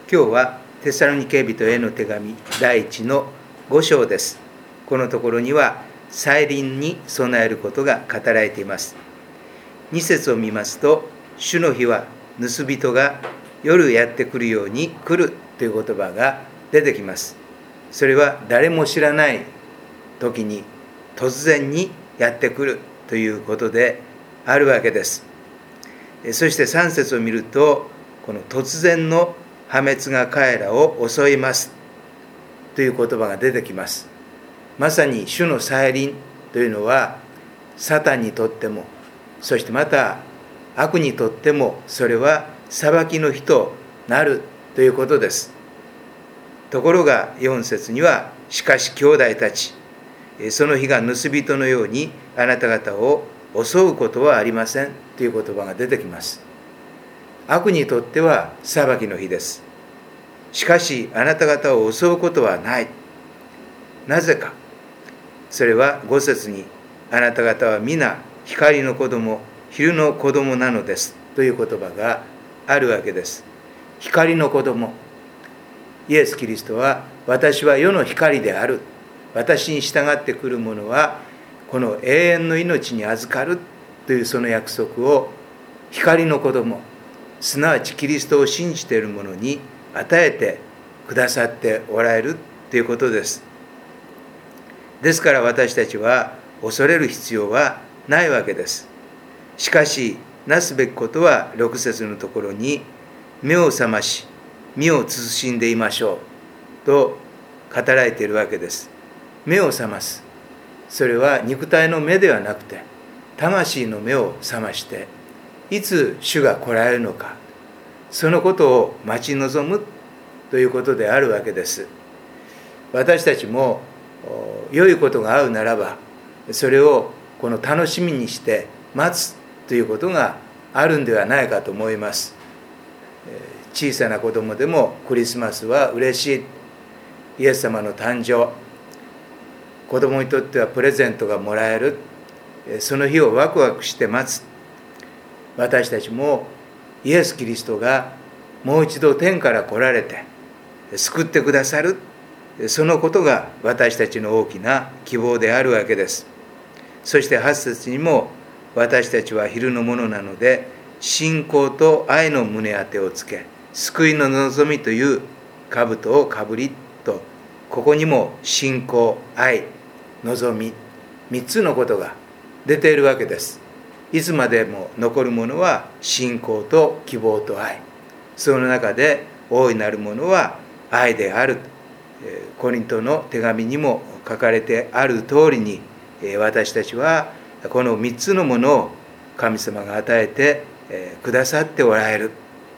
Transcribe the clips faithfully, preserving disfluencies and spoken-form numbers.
今日はテサロニケ人への手紙第一のご章です。このところには再臨に備えることが語られています。に節を見ますと、主の日は盗人が夜やってくるように来るという言葉が出てきます。それは誰も知らない時に突然にやってくるということであるわけです。そしてさん節を見ると、この突然の破滅が彼らを襲いますという言葉が出てきます。まさに主の再臨というのは、サタンにとっても、そしてまた悪にとっても、それは裁きの日となるということです。ところがよん節には、しかし兄弟たち、その日が盗人のようにあなた方を襲うことはありませんという言葉が出てきます。悪にとっては裁きの日です。しかしあなた方を襲うことはない。なぜか。それはご節に、あなた方は皆光の子供、昼の子供なのですという言葉があるわけです。光の子供。イエス・キリストは、私は世の光である。私に従ってくる者はこの永遠の命に預かるというその約束を光の子供、すなわちキリストを信じている者に与えてくださっておられるということです。ですから私たちは恐れる必要はないわけです。しかしなすべきことはろく節のところに、目を覚まし身を慎んでいましょうと語られているわけです。目を覚ます。それは肉体の目ではなくて、魂の目を覚まして、いつ主が来られるのか、そのことを待ち望むということであるわけです。私たちも良いことが合うならば、それをこの楽しみにして待つということがあるんではないかと思います。小さな子供でもクリスマスは嬉しい。イエス様の誕生。子供にとってはプレゼントがもらえる。その日をワクワクして待つ。私たちもイエス・キリストがもう一度天から来られて救ってくださる。そのことが私たちの大きな希望であるわけです。そしてはち節にも、私たちは昼のものなので、信仰と愛の胸当てをつけ、救いの望みという兜をかぶりと、ここにも信仰、愛、望み、三つのことが出ているわけです。いつまでも残るものは信仰と希望と愛。その中で大いなるものは愛である。コリントの手紙にも書かれてある通りに、私たちはこの三つのものを神様が与えてくださっておられる。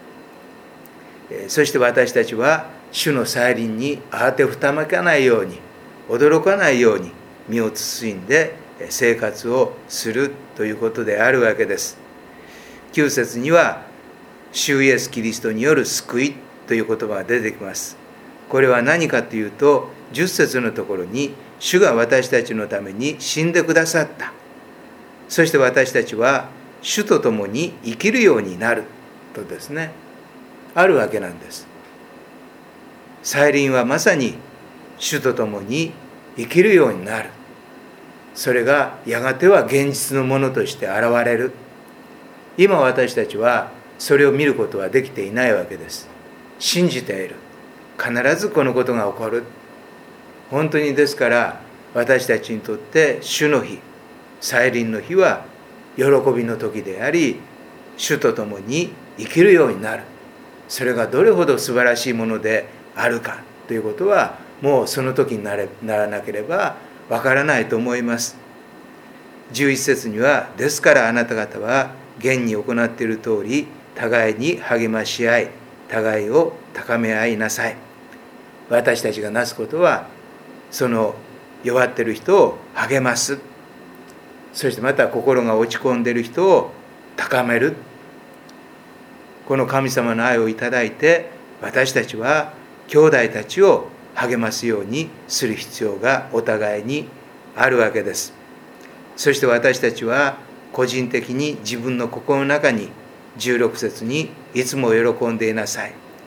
そして私たちは主の再臨に慌てふためかないように、驚かないように身を慎んで生活をするということであるわけです。きゅう節には、主イエス・キリストによる救いという言葉が出てきます。これは何かというと、じゅっ節のところに、主が私たちのために死んでくださった。そして私たちは主と共に生きるようになるとですね、あるわけなんです。再臨はまさに主と共に生きるようになる。それがやがては現実のものとして現れる。今私たちはそれを見ることはできていないわけです。信じている。必ずこのことが起こる。本当にですから私たちにとって主の日、再臨の日は喜びの時であり、主と共に生きるようになる。それがどれほど素晴らしいものであるかということは、もうその時になれ、ならなければわからないと思います。じゅういち節には、ですからあなた方は現に行っている通り、互いに励まし合い、互いを高め合いなさい。私たちがなすことは、その弱っている人を励ます。そしてまた心が落ち込んでいる人を高める。この神様の愛をいただいて、私たちは兄弟たちを励ますようにする必要がお互いにあるわけです。そして私たちは個人的に自分の心の中にじゅうろく節にいつも喜んでいなさい。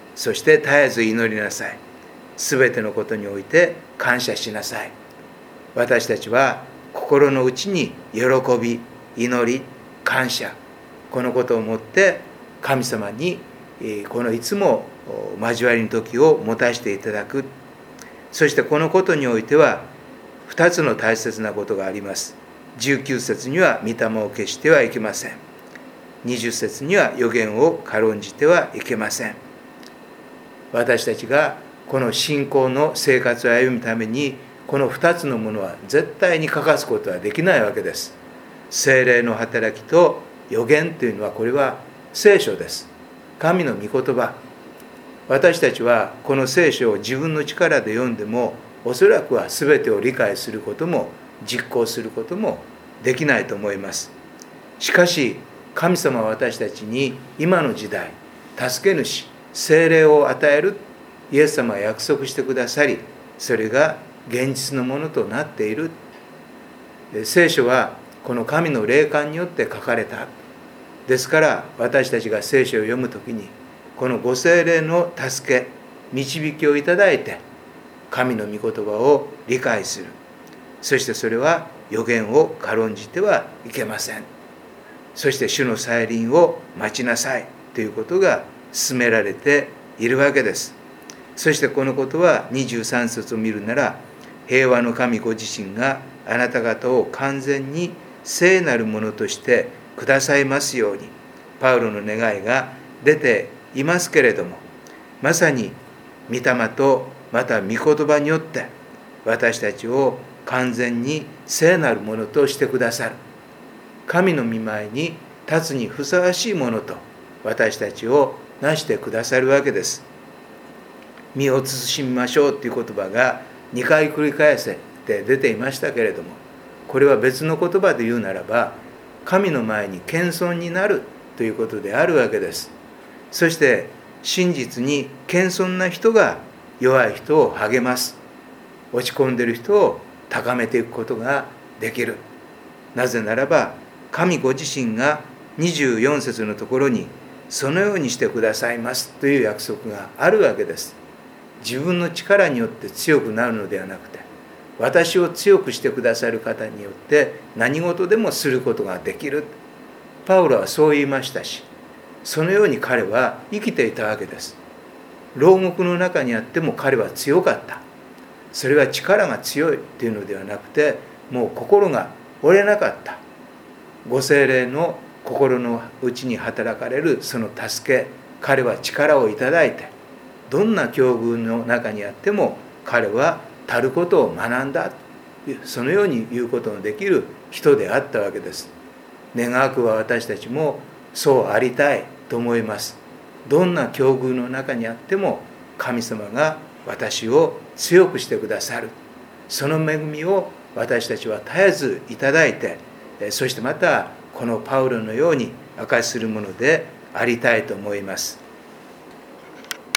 そして絶えず祈りなさい。すべてのことにおいて感謝しなさい。私たちは心の内に喜び、祈り、感謝、このことをもって神様にこのいつも交わりの時を持たせていただく。そしてこのことにおいてはふたつの大切なことがあります。じゅうきゅう節には御霊を消してはいけません。にじゅう節には預言を軽んじてはいけません。私たちがこの信仰の生活を歩むためにこのふたつのものは絶対に欠かすことはできないわけです。聖霊の働きと預言というのは、これは聖書です。神の御言葉。私たちはこの聖書を自分の力で読んでもおそらくは全てを理解することも実行することもできないと思います。しかし神様は私たちに今の時代助け主、聖霊を与えるイエス様は約束してくださり、それが現実のものとなっている。聖書はこの神の霊感によって書かれた。ですから私たちが聖書を読むときにこのご聖霊の助け、導きをいただいて神の御言葉を理解する。そしてそれは預言を軽んじてはいけません。そして主の再臨を待ちなさいということが進められているわけです。そしてこのことはにじゅうさん節を見るなら、平和の神ご自身があなた方を完全に聖なるものとしてくださいますように、パウロの願いが出ていますけれども、まさに御霊とまた御言葉によって私たちを完全に聖なるものとしてくださる。神の御前に立つにふさわしいものと私たちをなしてくださるわけです。身を慎みましょうという言葉がにかい繰り返せて出ていましたけれども、これは別の言葉で言うならば神の前に謙遜になるということであるわけです。そして真実に謙遜な人が弱い人を励ます。落ち込んでいる人を高めていくことができる。なぜならば神ご自身がにじゅうよん節のところにそのようにしてくださいますという約束があるわけです。自分の力によって強くなるのではなくて、私を強くしてくださる方によって何事でもすることができる。パウロはそう言いましたし、そのように彼は生きていたわけです。牢獄の中にあっても彼は強かった。それは力が強いというのではなくて、もう心が折れなかった。ご聖霊の心の内に働かれるその助け、彼は力をいただいて、どんな境遇の中にあっても彼は足ることを学んだ。そのように言うことのできる人であったわけです。願わくは私たちもそうありたいと思います。どんな境遇の中にあっても神様が私を強くしてくださる。その恵みを私たちは絶えずいただいて、そしてまたこのパウロのように証しするものでありたいと思います。